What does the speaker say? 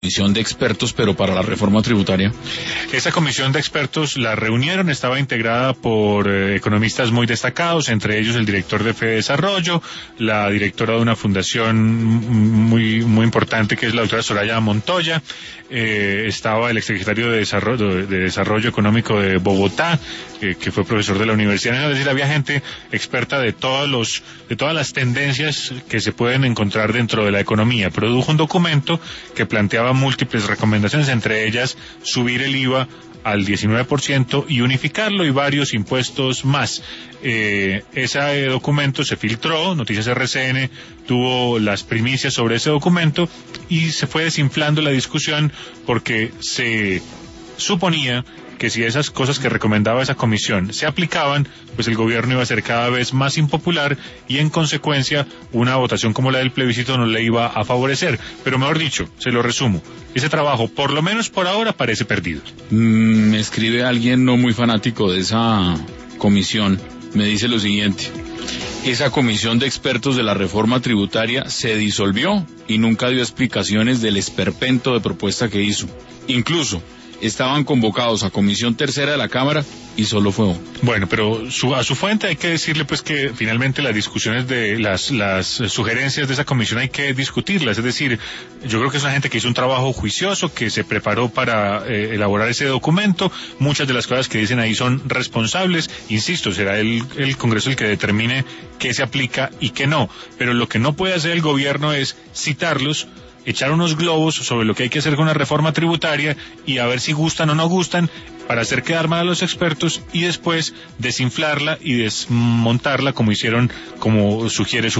comisión de expertos, pero para la reforma tributaria. Esa comisión de expertos la reunieron, estaba integrada por economistas muy destacados, entre ellos el director de Fedesarrollo, la directora de una fundación muy importante que es la doctora Soraya Montoya, estaba el exsecretario de Desarrollo Económico de Bogotá, que fue profesor de la universidad, es decir, había gente experta de todas las tendencias que se pueden encontrar dentro de la economía. Produjo un documento que planteaba múltiples recomendaciones, entre ellas subir el IVA al 19% y unificarlo y varios impuestos más. Ese documento se filtró, Noticias RCN tuvo las primicias sobre ese documento y se fue desinflando la discusión porque se suponía que si esas cosas que recomendaba esa comisión se aplicaban, pues el gobierno iba a ser cada vez más impopular y en consecuencia una votación como la del plebiscito no le iba a favorecer. Pero mejor dicho, se lo resumo, ese trabajo por lo menos por ahora parece perdido. Me escribe alguien no muy fanático de esa comisión, me dice lo siguiente: esa comisión de expertos de la reforma tributaria se disolvió y nunca dio explicaciones del esperpento de propuesta que hizo. Incluso estaban convocados a comisión tercera de la Cámara y solo fue uno. Bueno, pero a su fuente hay que decirle pues que finalmente las discusiones de las sugerencias de esa comisión hay que discutirlas, es decir, yo creo que es una gente que hizo un trabajo juicioso, que se preparó para elaborar ese documento, muchas de las cosas que dicen ahí son responsables, insisto, será el Congreso el que determine qué se aplica y qué no, pero lo que no puede hacer el gobierno es citarlos, echar unos globos sobre lo que hay que hacer con la reforma tributaria y a ver si gustan o no gustan para hacer quedar mal a los expertos y después desinflarla y desmontarla como sugiere su